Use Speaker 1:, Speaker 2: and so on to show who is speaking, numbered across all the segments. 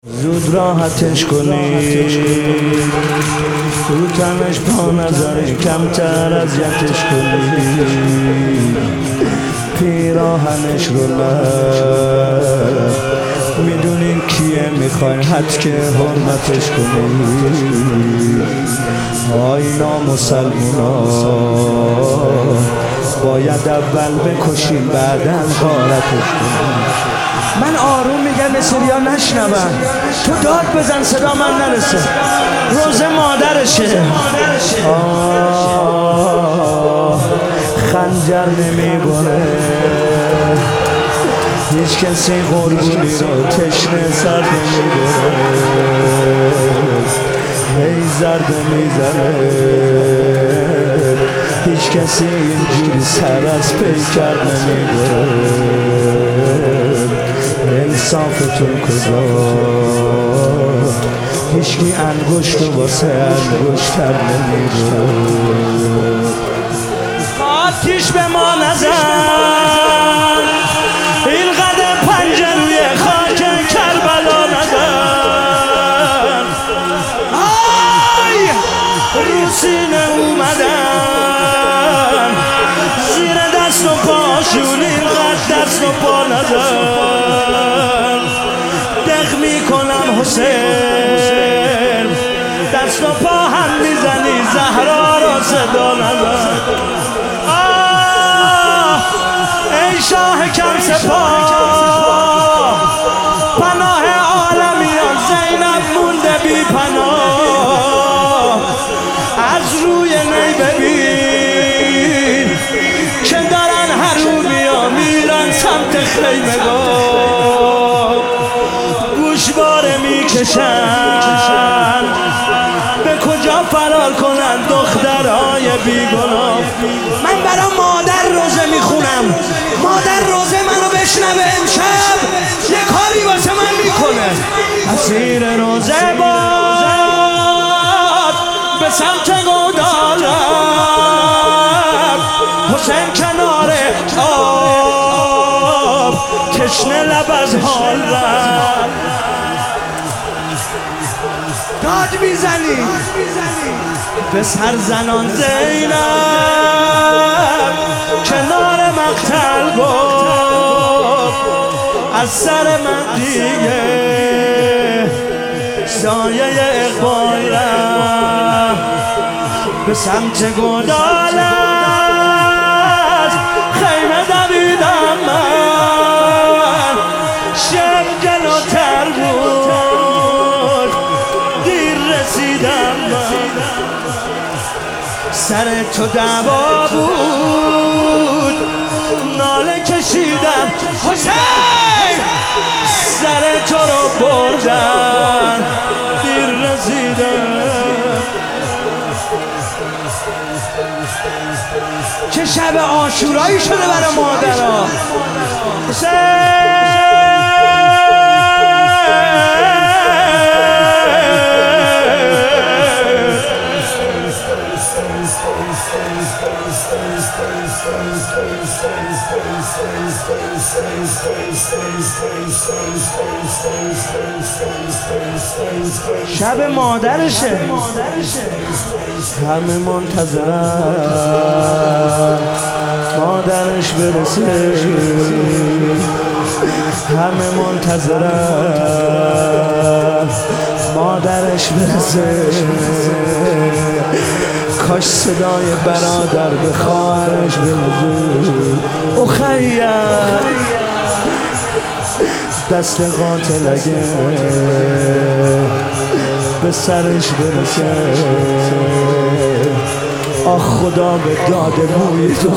Speaker 1: زود راحتش کنی رو تنش پا نذاری کمتر اذیتش کنی پیراهنش رو لب میدونین کیه میخواین حد که حرمتش کنی آی نامسلمونا باید اول بکشیم بعداً غارتش کنی. من آروم میگم سریا نشنون تو داد بزن صدا من نرسه روزه مادرشه خنجر نمیبره هیچ کسی قربونی رو تشنه سر نمیبره هی زرد میزنه هیچ کسی اینجوری سر از پیکر نمیبره انصافتون کجا هیچکی انگشت و واسه انگشتر نمیبره آتیش به ما نزن این قدر پنجه روی خاک کربلا نزن آی رو سینه اومدن زیر دست و پاشون این قدر دست و پا نزن دق میکنم حسین دست و پا هم میزنی زهرا رو صدا نزن ای شاه کم سپاه پناه عالمیان زینب مونده بی پناه از روی نی ببین که دارن حرومیا میرن سمت خیمگاه گوشواره میکشن به کجا فرار کنن دخترهای بیگناه من برا مادر روزه میخونم مادر روزه منو بشنوه امشب یه کاری واسه من میکنه اسیر روزه باد به سمت گودالم حسین کنار آب تشنه لب از حال رفت داد میزنی به سر زنان زینب کنار مقتل گفت از سر من دیگه سایه اقبال رفت به سمت گودالت خیمه دویدم من شب جلوتر بود دیر رسیدم من سر تو دعوا بود ناله کشیدم حسین سر تو رو بردن دیر رسیدم چه شب عاشورایی شده برای مادرها حسین شب مادرشه همه منتظرن مادرش برسه همه منتظرن مادرش برسه کاش صدای برادر به خواهرش برسه اخیر دست قاتل اگه به سرش برسه آخ خدا به داد موی تو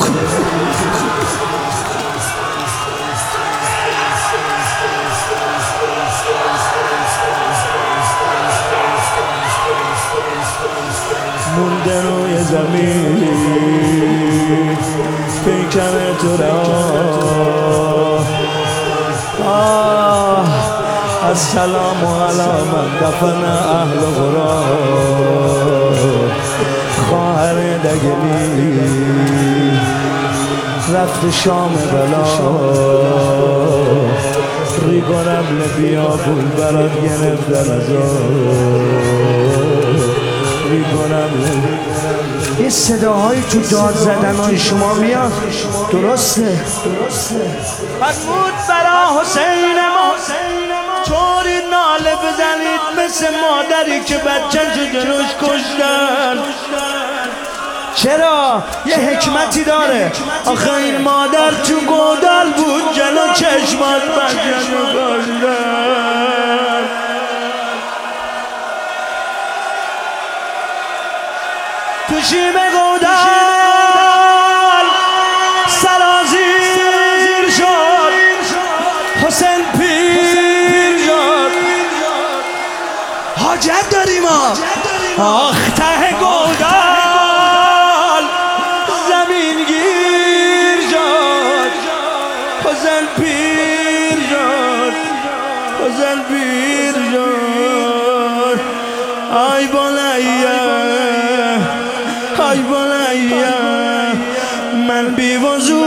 Speaker 1: مونده روی زمین پیکر تو را السلام علی من دفن اهل غرا خواهر دگلی رفت شام بلا میکنم بیابون برات گرفتن میکنم. این صداهایی تو داد زدنهای شما میاد درسته؟ فرمود برا حسین ما طوری ناله بزنید مثل مادری که بچه‌شو جلوش کشتن. چرا؟ یه حکمتی داره. آخه این مادر تو گودال بود جلو چشمات بچه‌شو کشتن. تو شیب گودال سرازیر شد، حسین پیر شد. حاجت داریم آخ ته گودال زمین گیر شد، حسین پیر شد، حسین پیر شد. آی بنیه، آی بنیه، من بی وضو